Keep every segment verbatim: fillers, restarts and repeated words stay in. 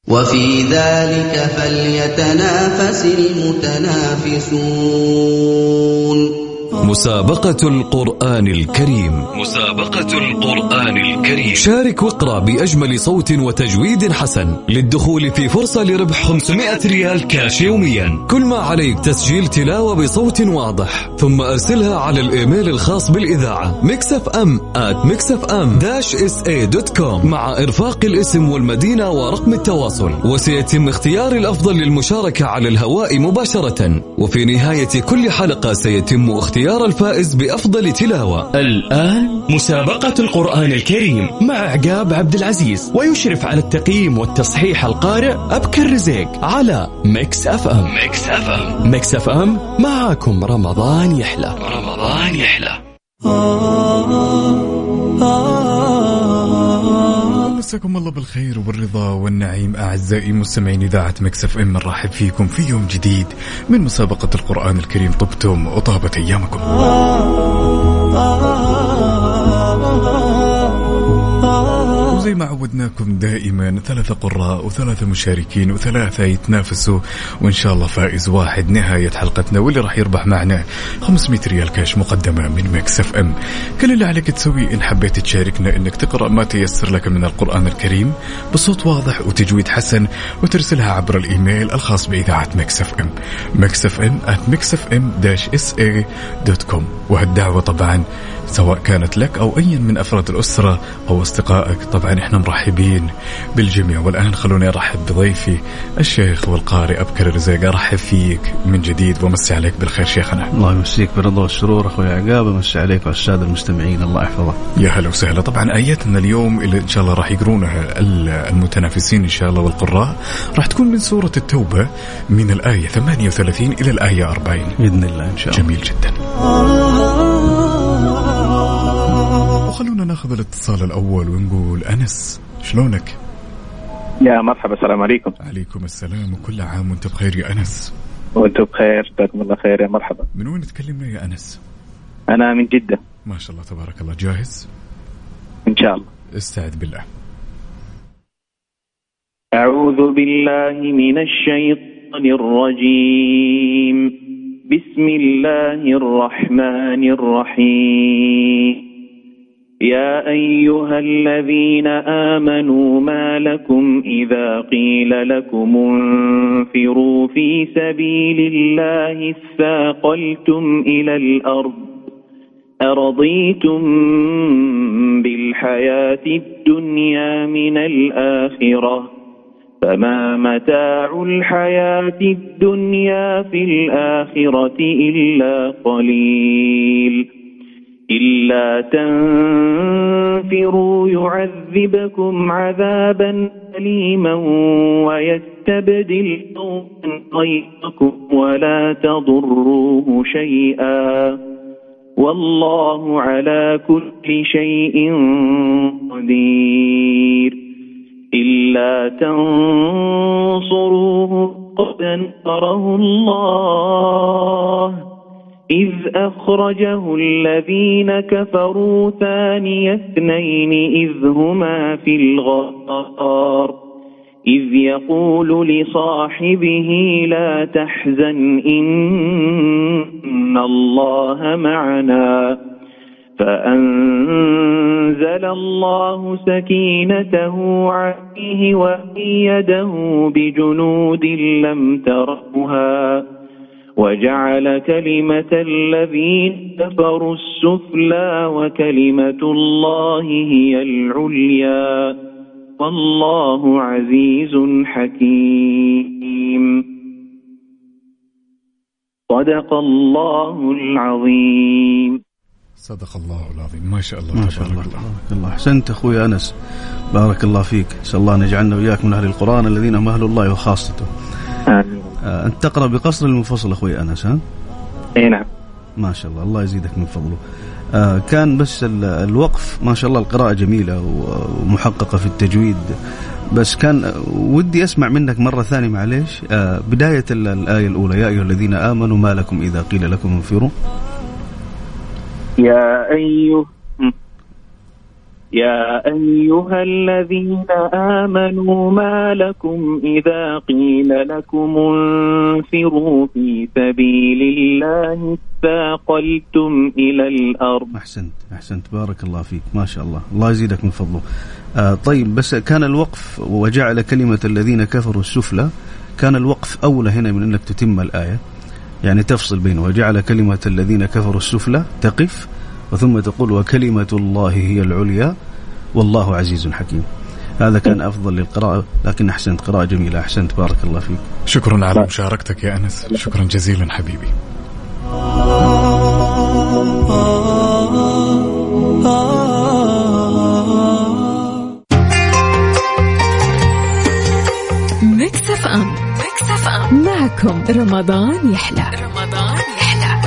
وفي ذلك فليتنافس المتنافسون. مسابقة القرآن الكريم. مسابقة القرآن الكريم. شارك واقرأ بأجمل صوت وتجويد حسن للدخول في فرصة لربح خمسمائة ريال كاش يوميا. كل ما عليك تسجيل تلاوة بصوت واضح، ثم أرسلها على الإيميل الخاص بالإذاعة ميكسف أم آت ميكسف أم داش إس إيه دوت كوم مع إرفاق الاسم والمدينة ورقم التواصل، وسيتم اختيار الأفضل للمشاركة على الهواء مباشرة. وفي نهاية كل حلقة سيتم اختيار الفائز بأفضل تلاوة. الآن مسابقة القرآن الكريم مع عقاب عبد العزيز، ويشرف على التقييم والتصحيح القارئ أبكر رزيق على ميكس أف أم. ميكس أف أم. ميكس أف أم معكم رمضان يحلى. رمضان يحلى. مساكم الله بالخير والرضا والنعيم أعزائي مستمعين إذاعة ميكس أف أم. نرحب فيكم في يوم جديد من مسابقة القرآن الكريم. طبتم وطابت أيامكم. وزي ما عودناكم دائما ثلاثة قراء وثلاثة مشاركين وثلاثة يتنافسوا، وإن شاء الله فائز واحد نهاية حلقتنا، واللي راح يربح معنا خمسمائة ريال كاش مقدمة من ميكس أف أم. كل اللي عليك تسوي إن حبيت تشاركنا إنك تقرأ ما تيسر لك من القرآن الكريم بصوت واضح وتجويد حسن، وترسلها عبر الإيميل الخاص بإذاعة ميكس أف أم ميكس أف أم آت ميكس أف أم داش إس إيه دوت كوم. وهالدعوة طبعا سواء كانت لك أو أي من أفراد الأسرة أو أصدقائك. طبعا إحنا مرحبين بالجميع. والآن خلوني أرحب بضيفي الشيخ والقارئ أبكر رزيق. أرحب فيك من جديد ومسي عليك بالخير شيخنا. الله يمسيك بالرضا والسرور أخوي عقاب، ومسي عليك والسادة المستمعين الله يحفظه. يا هلا وسهلا. طبعا آياتنا اليوم اللي إن شاء الله راح يقرونها المتنافسين إن شاء الله والقراء راح تكون من سورة التوبة من الآية ثمانية وثلاثين إلى الآية أربعين بإذن الله إن شاء الله. جميل جدا. وخلونا ناخذ الاتصال الأول ونقول أنس، شلونك؟ يا مرحبا، السلام عليكم. عليكم السلام، وكل عام وانت بخير يا أنس. وانتم بخير، جزاكم الله خير. يا مرحبا. من وين تكلمنا يا أنس؟ أنا من جدة. ما شاء الله تبارك الله. جاهز؟ إن شاء الله. استعد بالله. أعوذ بالله من الشيطان الرجيم. بسم الله الرحمن الرحيم. يا أيها الذين آمنوا ما لكم إذا قيل لكم انفروا في سبيل الله اثاقلتم إلى الأرض أرضيتم بالحياة الدنيا من الآخرة فما متاع الحياة الدنيا في الآخرة إلا قليل إلا تنفروا يعذبكم عذابا أليما ويستبدل قوما غيركم ولا تضروه شيئا والله على كل شيء قدير إلا تنصروه قد نصره الله إذ أخرجه الذين كفروا ثاني اثنين إذ هما في الغار إذ يقول لصاحبه لا تحزن إن الله معنا فأنزل الله سكينته عليه وأيده بجنود لم تروها وجعل كلمة الذين كفروا السفلى وكلمة الله هي العليا والله عزيز حكيم. صدق الله العظيم. صدق الله العظيم. ما شاء الله ما شاء الله. الله. الله أحسنت أخوي أنس، بارك الله فيك. أسأل الله أن يجعلنا وإياك من أهل القرآن الذين هم أهل الله وخاصته. آمين. آه أنت تقرأ بقصر المنفصل أخوي أنس ها؟ إيه نعم. ما شاء الله، الله يزيدك من فضله. آه كان بس الوقف ما شاء الله القراءة جميلة ومحققة في التجويد، بس كان ودي أسمع منك مرة ثانية معليش آه بداية الآية الأولى يا أيها الذين آمنوا ما لكم إذا قيل لكم انفروا. يا أيها يا أيها الذين آمنوا ما لكم إذا قيل لكم انفروا في سبيل الله اثاقلتم إلى الأرض. أحسنت أحسنت بارك الله فيك ما شاء الله الله يزيدك من فضله. آه طيب بس كان الوقف وجعل كلمة الذين كفروا السفلى، كان الوقف أولى هنا من أنك تتم الآية، يعني تفصل بينه وجعل كلمة الذين كفروا السفلى تقف وثم تقول وكلمة الله هي العليا والله عزيز حكيم. هذا كان أفضل للقراءة، لكن أحسنت قراءة جميلة أحسنت بارك الله فيك. شكرا على مشاركتك يا أنس، شكرا جزيلا حبيبي. ميكس اف ام ميكس اف ام معكم رمضان يحلى رمضان يحلى.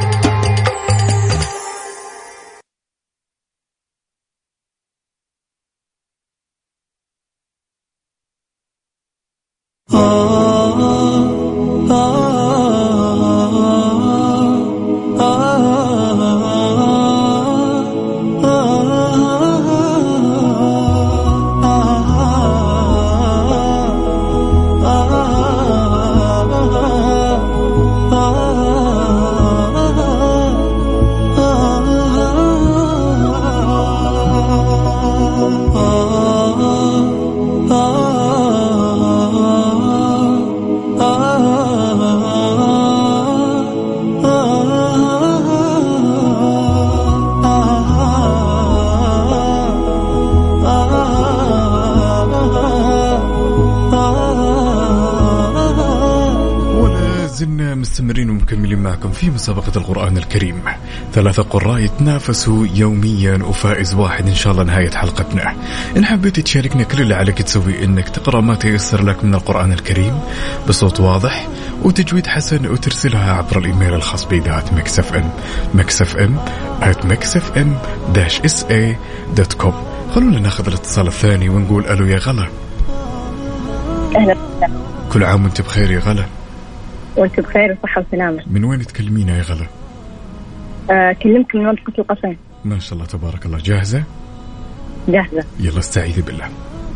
مستمرين ومكملين معكم في مسابقة القرآن الكريم. ثلاثة قراء يتنافسوا يوميا وفائز واحد إن شاء الله نهاية حلقتنا. إن حبيت تشاركنا كل اللي عليك تسوي إنك تقرأ ما تيسر لك من القرآن الكريم بصوت واضح وتجويد حسن وترسلها عبر الإيميل الخاص بإذاعة ميكس اف ام ميكس اف ام آت ميكس اف ام داش اس اي دوت كوم. خلونا ناخذ الاتصال الثاني ونقول ألو يا غلا. أهلا. كل عام وانت بخير يا غلا. وانت بخير وصحة وسلامة. من وين تكلمينا يا غلا؟ آه كلمك من منطقة القصيم. ما شاء الله تبارك الله. جاهزة؟ جاهزة. يلا استعيذي بالله.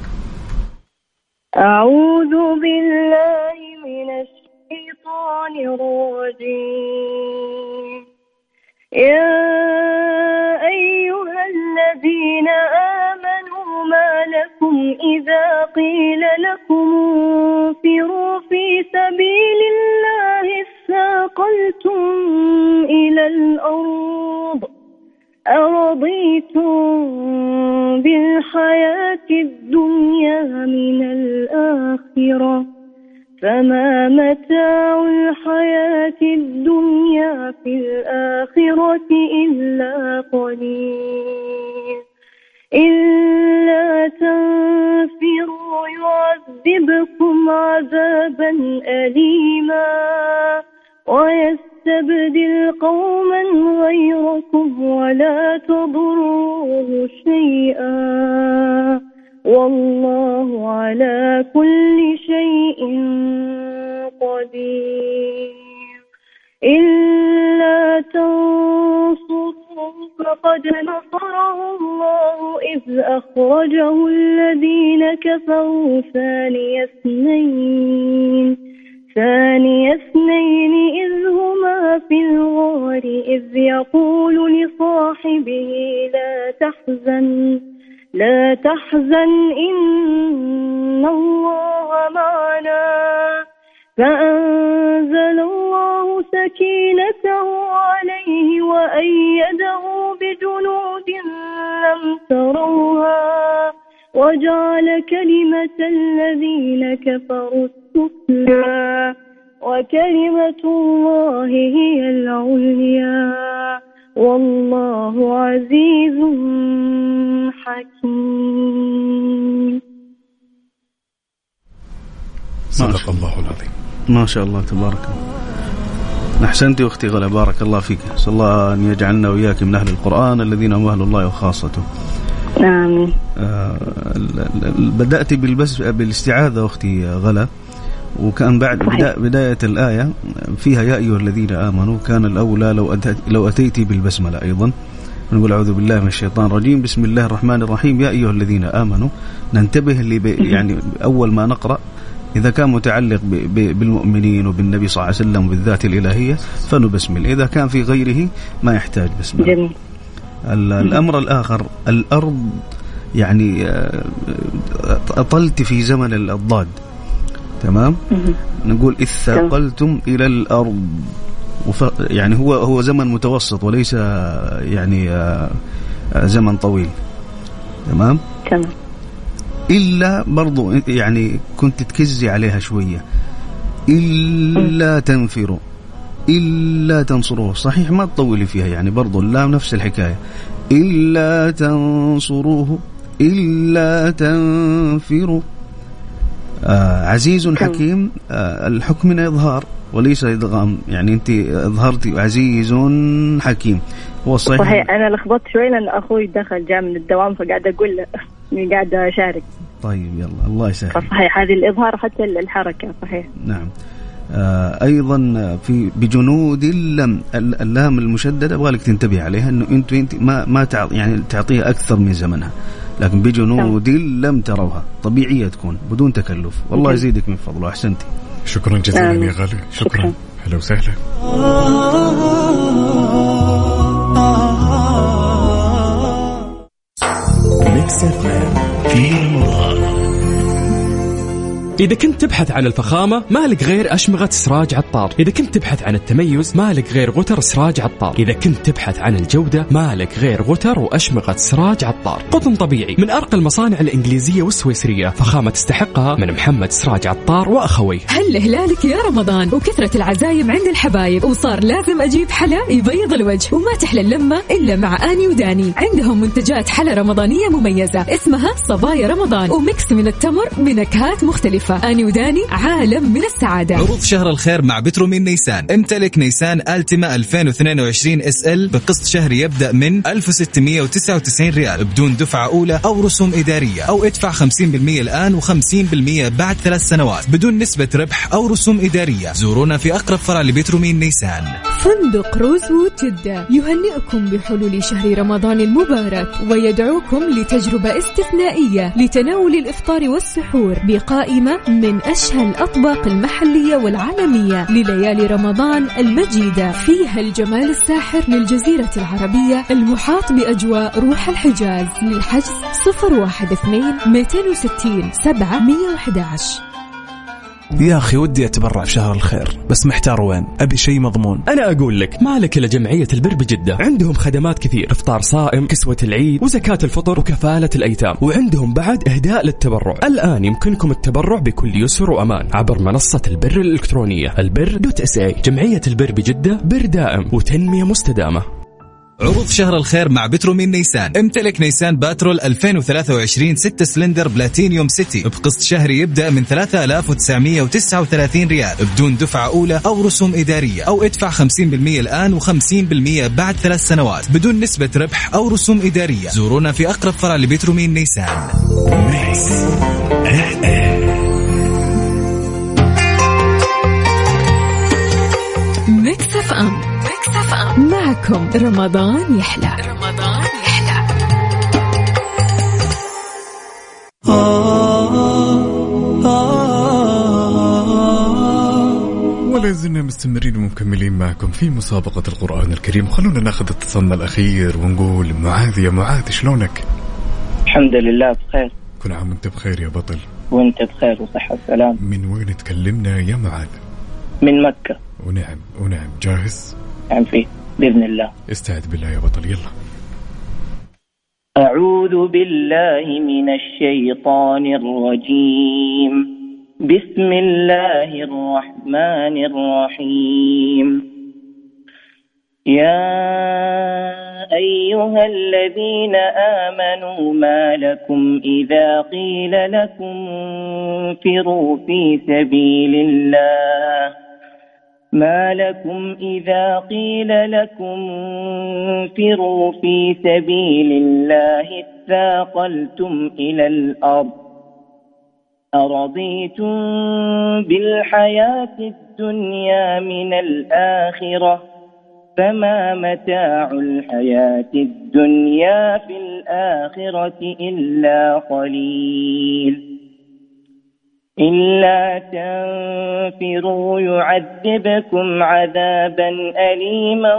أعوذ بالله من الشيطان الرجيم. يا أيها الذين آمنوا ما لكم إذا قيل لكم انفروا في سبيل الله اثاقلتم إلى الأرض أرضيتم بالحياة الدنيا من الآخرة فما متاع الحياة الدنيا في الآخرة إلا قليل. إلا تنفروا يعذبكم عذابا أليما ويستبدل قوما غيركم ولا تضروه شيئا والله على كل شيء قدير. إلا تنصروه فقد نصره الله إذ أخرجه الذين كفروا ثاني اثنين ثاني اثنين إذ هما في الغار إذ يقول لصاحبه لا تحزن لا تحزن إن الله معنا فأنزل الله سكينته عليه وأيده بجنود لم تروها وجعل كلمة الذين كفروا السفلى وكلمة الله هي العليا والله عزيز حكيم. صدق الله العظيم. ما شاء الله تبارك الله. أحسنتي أختي غلا بارك الله فيك. أسأل الله أن يجعلنا وإياك من أهل القرآن الذين هم أهل الله وخاصته. آمين. آه بدأت بالبس بالاستعاذة أختي غلا، وكان بعد بداية, بداية الآية فيها يا أيها الذين آمنوا، كان الأولى لو أتيت لو أتيتي بالبسملة أيضا نقول أعوذ بالله من الشيطان الرجيم، بسم الله الرحمن الرحيم، يا أيها الذين آمنوا. ننتبه اللي يعني أول ما نقرأ إذا كان متعلق بالمؤمنين وبالنبي صلى الله عليه وسلم وبالذات الإلهية فنبسمل، إذا كان في غيره ما يحتاج بسمل. الأمر الآخر، الأرض يعني أطلت في زمن الضاد، تمام؟ نقول إذ ثقلتم إلى الأرض، يعني هو هو زمن متوسط وليس يعني زمن طويل، تمام؟ تمام. إلا برضو يعني كنت تكزي عليها شوية، إلا تنفروا إلا تنصروه، صحيح ما تطولي فيها يعني برضو اللام نفس الحكاية، إلا تنصروه إلا تنفروا. آه عزيز حكيم، آه الحكم من إظهار وليس إدغام، يعني أنت أظهرتي عزيز حكيم. هو صحيح, صحيح. أنا لخبطت شوي لأن أخوي دخل جاء من الدوام فقاعد أقول له قاعد أشارك. طيب يلا الله يسهل. صحيح هذه الإظهار حتى الحركة صحيح. نعم. آه أيضا في بجنود اللم، اللام المشددة أبغالك تنتبه عليها إنه أنت أنت ما ما تعط يعني تعطيها أكثر من زمنها، لكن بجنود لم تروها طبيعية تكون بدون تكلف. والله يزيدك من فضله، أحسنتي. شكرا جزيلا يا غالي، شكرا. هلا وسهلا. إذا كنت تبحث عن الفخامة مالك غير أشمغة سراج عطار. إذا كنت تبحث عن التميز مالك غير غتر سراج عطار. إذا كنت تبحث عن الجودة مالك غير غتر وأشمغة سراج عطار. قطن طبيعي من أرقى المصانع الإنجليزية والسويسرية، فخامة تستحقها من محمد سراج عطار وأخويه. هل هلالك يا رمضان وكثرة العزايم عند الحبايب وصار لازم أجيب حلا يبيض الوجه، وما تحلى اللمة إلا مع آني وداني. عندهم منتجات حلا رمضانية مميزة اسمها صبايا رمضان، وميكس من التمر بنكهات مختلفة. آني وداني عالم من السعادة. عروض شهر الخير مع بترومين نيسان. امتلك نيسان ألتيما ألفين واثنين وعشرين اس ال بقسط شهري يبدأ من ألف وستمائة وتسعة وتسعين ريال بدون دفعة أولى أو رسوم إدارية، أو ادفع خمسين بالمئة الآن وخمسين بالمئة بعد ثلاث سنوات بدون نسبة ربح أو رسوم إدارية. زورونا في أقرب فرع لبترومين نيسان. فندق روزوود جدة يهنئكم بحلول شهر رمضان المبارك ويدعوكم لتجربة استثنائية لتناول الإفطار والسحور بقائمة من أشهى الأطباق المحلية والعالمية لليالي رمضان المجيدة، فيها الجمال الساحر للجزيرة العربية المحاط بأجواء روح الحجاز. للحجز صفر واحد اثنين مئتين وستين سبعة مئة وأحد عشر. يا أخي ودي أتبرع في شهر الخير بس محتار وين، أبي شيء مضمون. أنا أقول لك مالك إلى جمعية البر بجدة، عندهم خدمات كثير، إفطار صائم، كسوة العيد، وزكاة الفطر، وكفالة الأيتام، وعندهم بعد إهداء للتبرع. الآن يمكنكم التبرع بكل يسر وأمان عبر منصة البر الإلكترونية البر دوت اس اي. جمعية البر بجدة، بر دائم وتنمية مستدامة. عروض شهر الخير مع بترومين نيسان. امتلك نيسان باترول ألفين وثلاثة وعشرين ستة سلندر بلاتينيوم سيتي بقسط شهري يبدأ من ثلاثة آلاف وتسعمائة وتسعة وثلاثين ريال بدون دفعة أولى أو رسوم إدارية، أو ادفع خمسين بالمئة الآن وخمسين بالمئة بعد ثلاث سنوات بدون نسبة ربح أو رسوم إدارية. زورونا في أقرب فرع لبترومين نيسان. ميكس اف ام، ميكس اف ام معكم رمضان يحلى. رمضان يحلى. ولا زلنا مستمرين ومكملين معكم في مسابقة القرآن الكريم. خلونا ناخذ اتصالنا الأخير ونقول معاذ. يا معاذ شلونك؟ الحمد لله بخير. كل عام وانت بخير يا بطل. وانت بخير وصحة وسلام. من وين تكلمنا يا معاذ؟ من مكة. ونعم ونعم. جاهز؟ نعم فيه بإذن الله. استعد بالله يا بطل. يلا. أعوذ بالله من الشيطان الرجيم. بسم الله الرحمن الرحيم. يا أيها الذين آمنوا ما لكم إذا قيل لكم انفروا في سبيل الله ما لكم إذا قيل لكم انفروا في سبيل الله اثاقلتم إلى الأرض أرضيتم بالحياة الدنيا من الآخرة فما متاع الحياة الدنيا في الآخرة إلا قليل إلا تنفروا يعذبكم عذابا أليما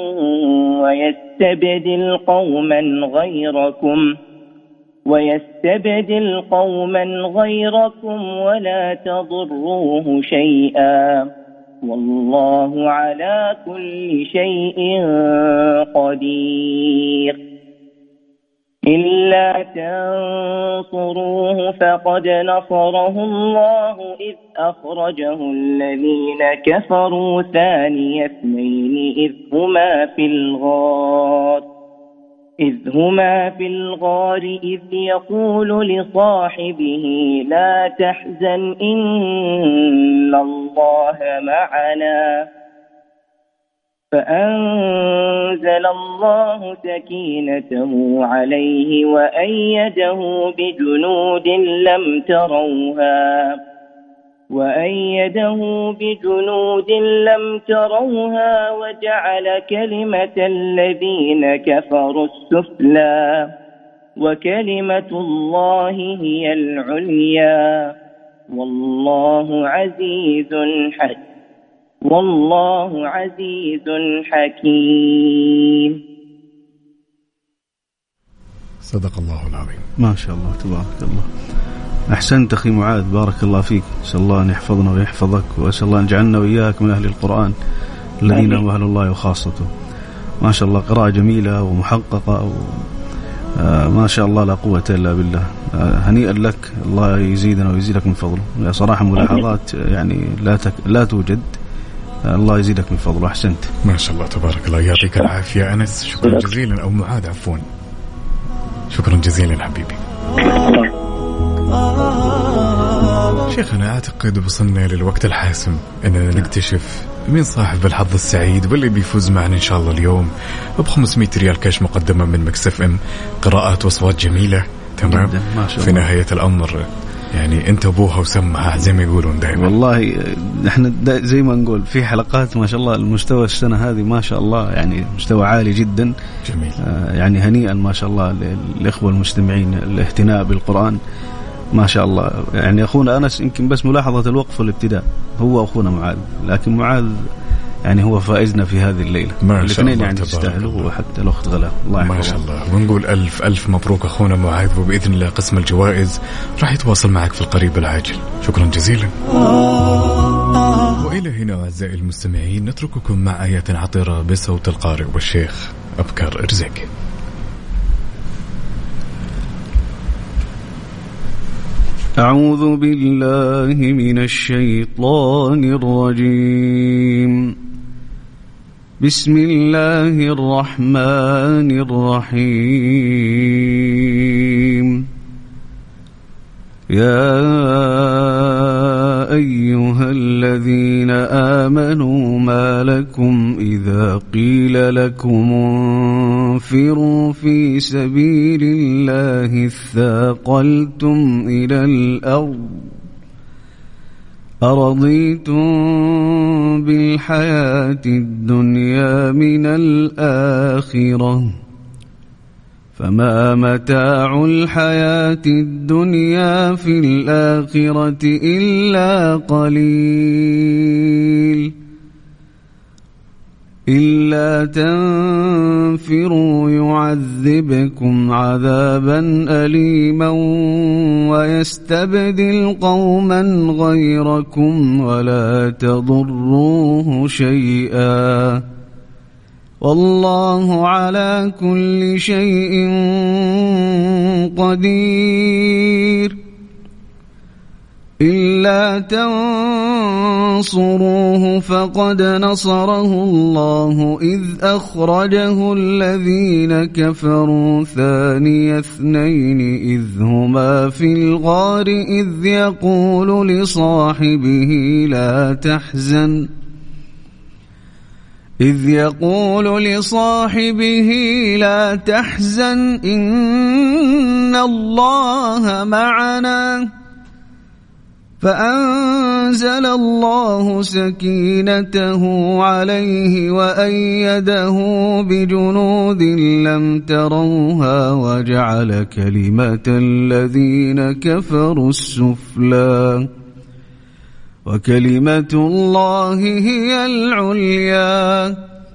ويستبدل قوما غيركم ويستبدل قوما غيركم ولا تضروه شيئا والله على كل شيء قدير إلا تنصروه فقد نصره الله إذ أخرجه الذين كفروا ثاني اثنين إذ هما في الغار إذ هما في الغار إذ يقول لصاحبه لا تحزن إن الله معنا فأنزل الله سكينته عليه وأيده بجنود لم تروها وأيده بجنود لم تروها وجعل كلمة الذين كفروا السفلى وكلمة الله هي العليا والله عزيز حكيم والله عزيز حكيم. صدق الله العظيم. ما شاء الله تبارك الله. أحسنت أخي معاذ، بارك الله فيك. أسأل الله أن يحفظنا ويحفظك، وأسأل الله أن يجعلنا وإياك من أهل القرآن الذين هم أهل الله وخاصته. ما شاء الله قراءة جميلة ومحققة و... آه ما شاء الله لا قوة إلا بالله. آه هنيئا لك، الله يزيدنا ويزيدك من فضله. صراحة ملاحظات يعني لا تك... لا توجد. آه الله يزيدك من فضله. أحسنت ما شاء الله تبارك الله. يعطيك العافية أنس، شكرا جزيلا. أو معاذ عفوا، شكرا جزيلا حبيبي. شيخنا أعتقد وصلنا للوقت الحاسم أننا نكتشف مين صاحب الحظ السعيد واللي بيفوز معنا إن شاء الله اليوم ب خمسمية ريال كاش مقدمة من ميكس اف ام. قراءات وأصوات جميلة تمام. في نهاية الأمر يعني أنت أبوها وسمها زي ما يقولون دائما. والله نحن زي ما نقول في حلقات ما شاء الله المستوى السنة هذه ما شاء الله يعني مستوى عالي جدا. جميل. آه يعني هنيئا ما شاء الله للإخوة المستمعين الاهتناء بالقرآن ما شاء الله. يعني أخونا أنس يمكن بس ملاحظة الوقف والابتداء هو أخونا معاذ، لكن معاذ يعني هو فائزنا في هذه الليلة. الاثنين يعني يستاهلوا، وحتى الأخت غلا الله ما شاء الله. ونقول ألف ألف مبروك أخونا معاذ، وبإذن الله قسم الجوائز راح يتواصل معك في القريب العاجل. شكرا جزيلا. وإلى هنا أعزائي المستمعين نترككم مع آيات عطرة بصوت القارئ والشيخ أبكر إرزق. أعوذ بالله من الشيطان الرجيم. بسم الله الرحمن الرحيم. يا أيها الذين آمنوا ما لكم إذا قيل لكم انفروا في سبيل الله اثاقلتم إلى الأرض أرضيتم بالحياة الدنيا من الآخرة فما متاع الحياة الدنيا في الآخرة إلا قليل إلا تنفروا يعذبكم عذابا أليما ويستبدل قوما غيركم ولا تضروه شيئا والله على كل شيء قدير إلا تنصروه فقد نصره الله إذ أخرجه الذين كفروا ثاني اثنين إذ هما في الغار إذ يقول لصاحبه لا تحزن إذ يقول لصاحبه لا تحزن إن الله معنا فأنزل أنزل الله سكينته عليه وأيده بجنود لم تروها وجعل كلمة الذين كفروا السفلى وكلمة الله هي العليا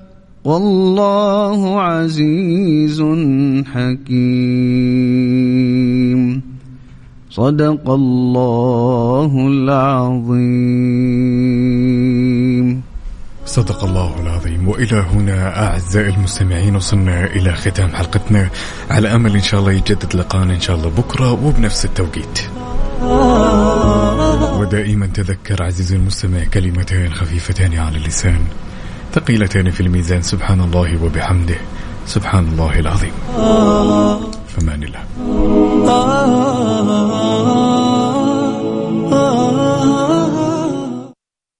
والله عزيز حكيم. صدق الله العظيم. صدق الله العظيم. وإلى هنا أعزائي المستمعين وصلنا إلى ختام حلقتنا، على أمل إن شاء الله يجدد لقانا إن شاء الله بكرة وبنفس التوقيت. ودائما تذكر عزيزي المستمع كلمتين خفيفتان على اللسان ثقيلتان في الميزان، سبحان الله وبحمده، سبحان الله العظيم. فمان الله.